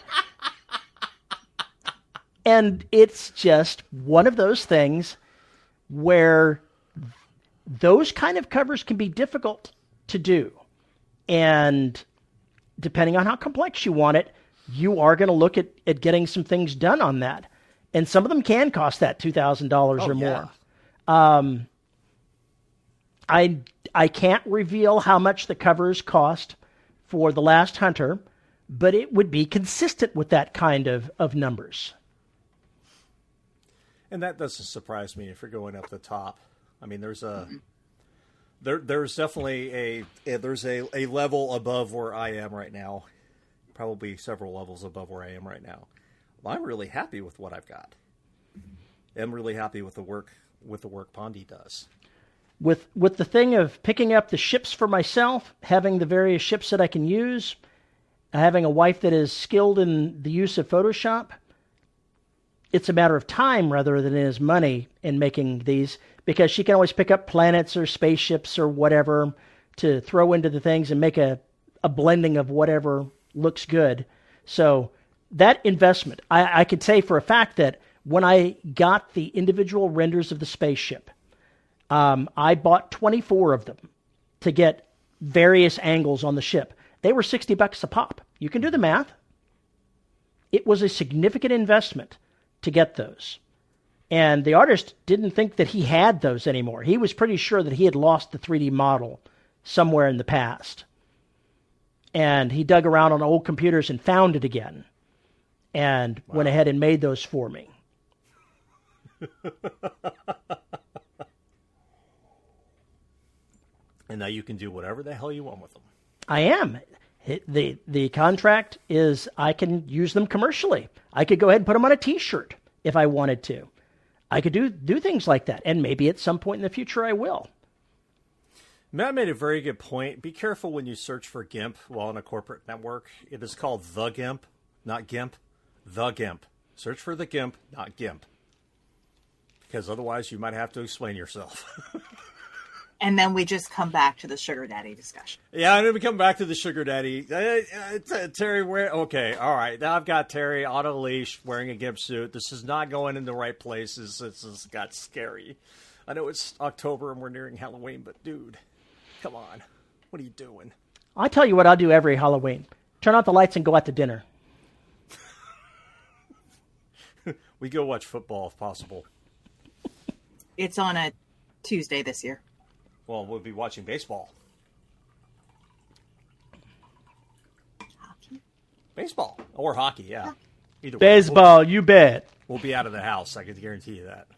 And it's just one of those things where those kind of covers can be difficult to do. And depending on how complex you want it, you are going to look at getting some things done on that. And some of them can cost that $2,000 or more. I can't reveal how much the covers cost for The Last Hunter, but it would be consistent with that kind of numbers. And that doesn't surprise me if you're going up the top. I mean, there's definitely a level above where I am right now, probably several levels above where I am right now. Well, I'm really happy with what I've got. I'm really happy with the work Pondy does. With the thing of picking up the ships for myself, having the various ships that I can use, having a wife that is skilled in the use of Photoshop, it's a matter of time rather than it is money in making these, because she can always pick up planets or spaceships or whatever to throw into the things and make a blending of whatever looks good. So that investment, I could say for a fact that when I got the individual renders of the spaceship, I bought 24 of them to get various angles on the ship. They were $60 a pop. You can do the math. It was a significant investment to get those. And the artist didn't think that he had those anymore. He was pretty sure that he had lost the 3D model somewhere in the past. And he dug around on old computers and found it again. And went ahead and made those for me. And now you can do whatever the hell you want with them. I am. The contract is I can use them commercially. I could go ahead and put them on a T-shirt if I wanted to. I could do things like that, and maybe at some point in the future I will. Matt made a very good point. Be careful when you search for GIMP while on a corporate network. It is called The GIMP, not GIMP. The GIMP. Search for the GIMP, not GIMP. Because otherwise you might have to explain yourself. And then we just come back to the sugar daddy discussion. Yeah, and then we come back to the sugar daddy. Terry, okay, all right. Now I've got Terry on a leash wearing a GIMP suit. This is not going in the right places. This has got scary. I know it's October and we're nearing Halloween, but dude, come on. What are you doing? I'll tell you what I'll do every Halloween. Turn out the lights and go out to dinner. We go watch football if possible. It's on a Tuesday this year. Well, we'll be watching baseball. Hockey? Baseball. Or hockey, yeah. Either way. Baseball, you bet. We'll be out of the house, I can guarantee you that.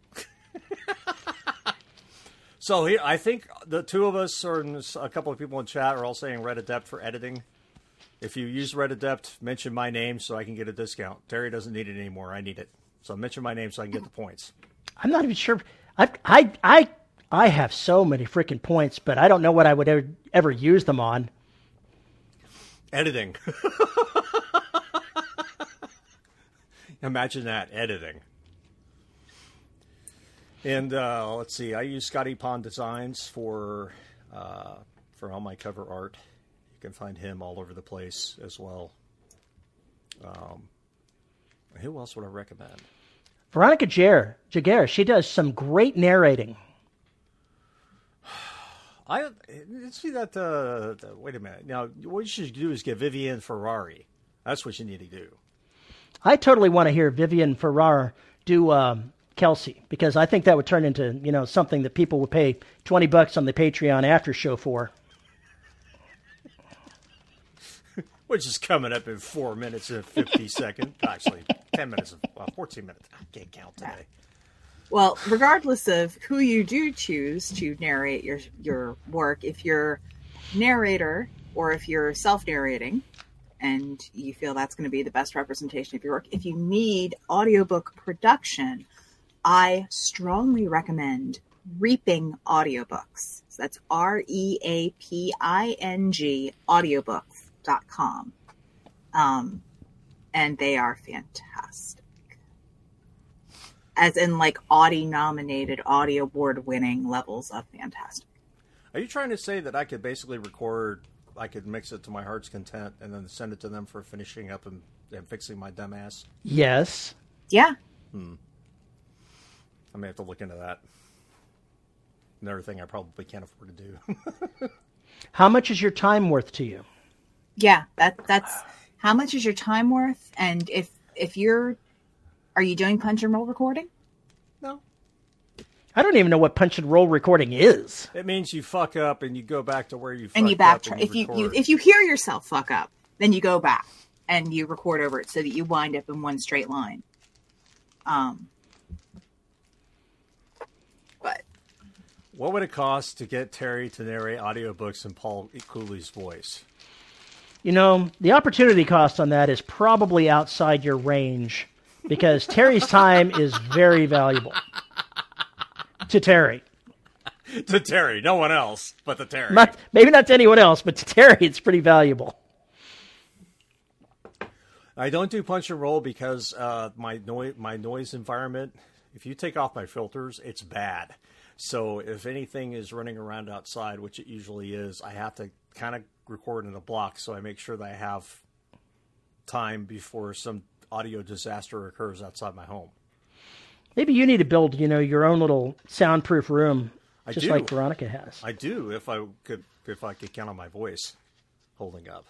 So here, I think the two of us, or a couple of people in chat, are all saying Red Adept for editing. If you use Red Adept, mention my name so I can get a discount. Terry doesn't need it anymore. I need it. So mention my name so I can get the points. I'm not even sure. I have so many freaking points, but I don't know what I would ever use them on. Editing. Imagine that, editing. And let's see, I use Scotty Pond Designs for all my cover art. You can find him all over the place as well. Who else would I recommend? Veronica Jaguar, she does some great narrating. see that. Wait a minute. Now, what you should do is get Vivian Ferrari. That's what you need to do. I totally want to hear Vivian Ferrar do Kelsey, because I think that would turn into, something that people would pay $20 on the Patreon after show for. Which is coming up in 4 minutes and 50 seconds. Actually, 10 minutes, 14 minutes. I can't count today. Well, regardless of who you do choose to narrate your work, if you're narrator or if you're self-narrating and you feel that's going to be the best representation of your work, if you need audiobook production, I strongly recommend Reaping Audiobooks. So that's REAPING audiobooks.com. And they are fantastic. As in, like, Audie-nominated, Audie Award-winning levels of fantastic. Are you trying to say that I could basically record, I could mix it to my heart's content and then send it to them for finishing up and fixing my dumb ass? Yes. Yeah. I may have to look into that. Another thing I probably can't afford to do. How much is your time worth to you? Yeah, that's how much is your time worth? And if are you doing punch and roll recording? No. I don't even know what punch and roll recording is. It means you fuck up and you go back to where you fucked and you up. backtrack. If you hear yourself fuck up, then you go back and you record over it so that you wind up in one straight line. But what would it cost to get Terry to narrate audiobooks in Paul Cooley's voice? The opportunity cost on that is probably outside your range, because Terry's time is very valuable to Terry. To Terry, no one else but to Terry. Maybe not to anyone else, but to Terry, it's pretty valuable. I don't do punch and roll because my noise environment, if you take off my filters, it's bad. So if anything is running around outside, which it usually is, I have to kind of record in a block, so I make sure that I have time before some audio disaster occurs outside my home. Maybe you need to build, your own little soundproof room, just like Veronica has. I do, if I could count on my voice holding up.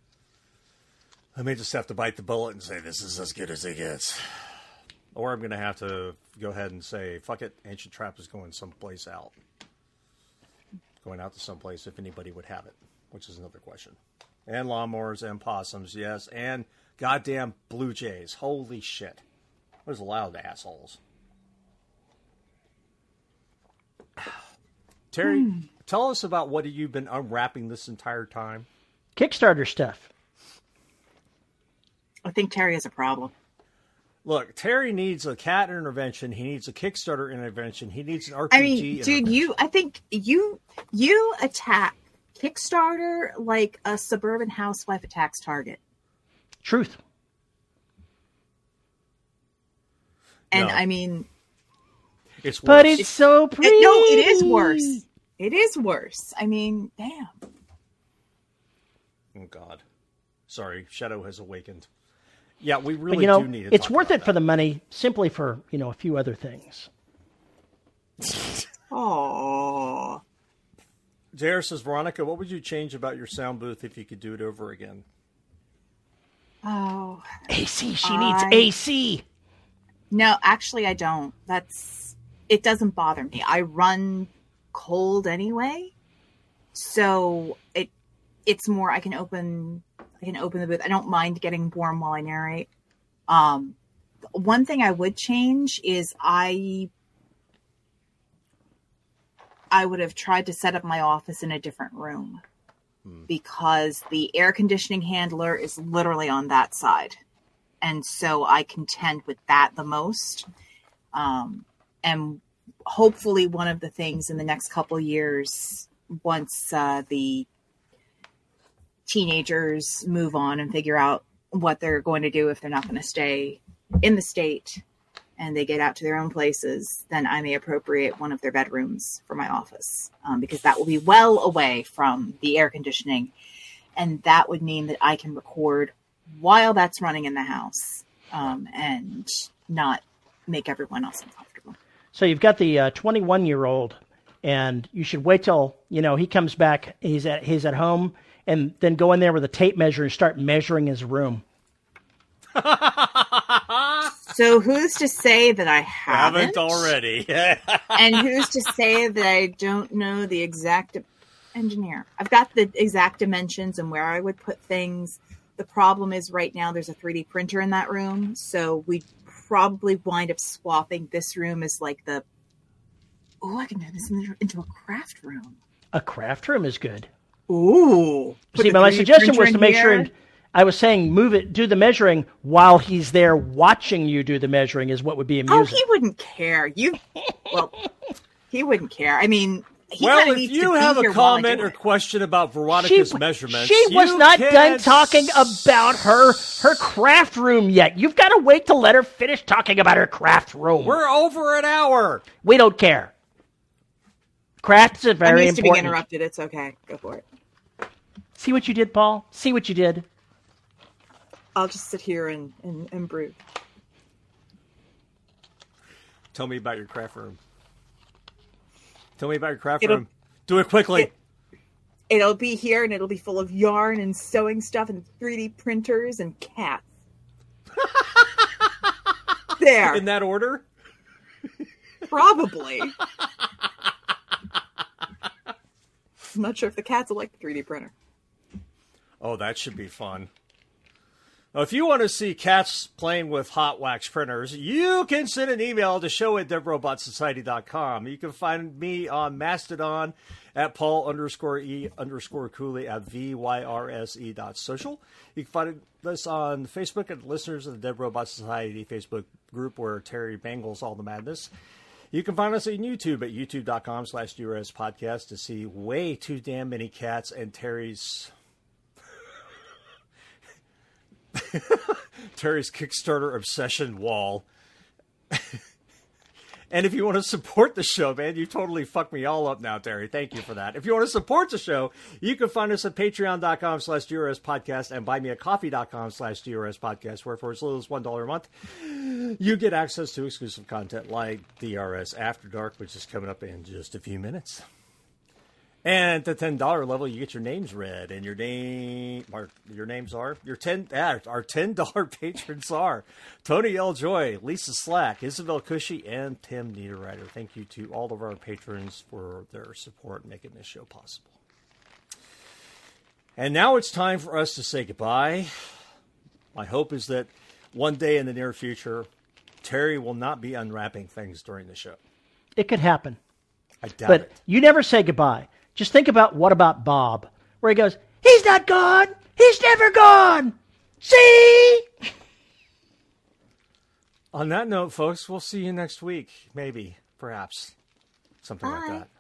I may just have to bite the bullet and say, this is as good as it gets. Or I'm going to have to go ahead and say, fuck it, Ancient Trap is going someplace out. Going out to someplace if anybody would have it, which is another question. And lawnmowers and possums, yes. And goddamn blue jays. Holy shit. Those loud assholes. Terry, tell us about what you've been unwrapping this entire time. Kickstarter stuff. I think Terry has a problem. Look, Terry needs a cat intervention. He needs a Kickstarter intervention. He needs an RPG. I mean, dude, I think you attack Kickstarter like a suburban housewife attacks Target. Truth. And No. I mean, it's worse. But it's so pretty. no, it is worse. It is worse. I mean, damn. Oh, God. Sorry, Shadow has awakened. Yeah, we really But, do need to it's talk worth about it for the money, simply for, a few other things. Oh. JR says, Veronica, what would you change about your sound booth if you could do it over again? Oh. AC. She needs AC. No, actually, I don't. It doesn't bother me. I run cold anyway. So it's more, I can open the booth. I don't mind getting warm while I narrate. One thing I would change is I would have tried to set up my office in a different room because the air conditioning handler is literally on that side. And so I contend with that the most. And hopefully one of the things in the next couple years, once the teenagers move on and figure out what they're going to do if they're not going to stay in the state and they get out to their own places, then I may appropriate one of their bedrooms for my office, because that will be well away from the air conditioning. And that would mean that I can record while that's running in the house, and not make everyone else uncomfortable. So you've got the 21-year-old And you should wait till, he comes back, he's at home, and then go in there with a tape measure and start measuring his room. So who's to say that I haven't already? And who's to say that I don't know the exact engineer? I've got the exact dimensions and where I would put things. The problem is right now there's a 3D printer in that room, so we probably wind up swapping this room as like the... Oh, I can turn this into a craft room. A craft room is good. Ooh. See, but my suggestion was to make sure... I was saying do the measuring while he's there watching you do the measuring is what would be amusing. Oh, he wouldn't care. He wouldn't care. I mean, if you have a comment or question about Veronica's measurements... She was not done talking about her craft room yet. You've got to wait to let her finish talking about her craft room. We're over an hour. We don't care. Craft is very important. I'm used to being interrupted. It's okay. Go for it. See what you did, Paul? See what you did? I'll just sit here and brood. Tell me about your craft room. Tell me about your craft room. Do it quickly. It'll be here, and it'll be full of yarn and sewing stuff and 3D printers and cats. There. In that order? Probably. I'm not sure if the cats will like the 3D printer. Oh, that should be fun. If you want to see cats playing with hot wax printers, you can send an email to show@DevRobotSociety.com. You can find me on Mastodon at Paul_E_Cooley at VYRSE.social. You can find us on Facebook at Listeners of the Dev Robot Society Facebook group where Terry bangles all the madness. You can find us on YouTube at youtube.com/DRS podcast to see way too damn many cats and Terry's Kickstarter obsession wall. And if you want to support the show, man, you totally fucked me all up now, Terry. Thank you for that. If you want to support the show, you can find us at patreon.com/DRS podcast and buymeacoffee.com/DRS podcast, where for as little as $1 a month, you get access to exclusive content like DRS After Dark, which is coming up in just a few minutes. And at the $10 level, you get your names read, and our $10 patrons are Tony L. Joy, Lisa Slack, Isabel Cushy, and Tim Niederreiter. Thank you to all of our patrons for their support in making this show possible. And now it's time for us to say goodbye. My hope is that one day in the near future, Terry will not be unwrapping things during the show. It could happen. I doubt it. But you never say goodbye. Just think about what about Bob, where he goes, he's not gone. He's never gone. See? On that note, folks, we'll see you next week. Maybe, perhaps, something like that.